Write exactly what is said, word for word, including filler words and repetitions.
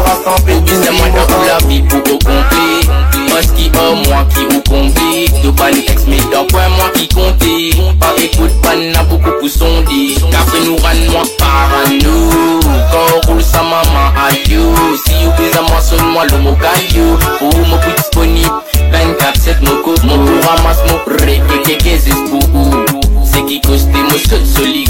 rassemblé. C'est moi qui a la vie pour au complet. Parce qui a moi qui au comblé. De pas les ex mais d'après moi qui comptait. Pas écoute pas n'a beaucoup pour sonder. Café nous rend moi parano. Quand roule sa maman adieu. Si vous plaisez à moi seul moi le mot caillou. Pour mon coup disponible vingt-quatre sept mon coup. Mon pour ramasse mon prêt. Qu'est-ce que c'est pour vous? C'est qui coste mon seul solide.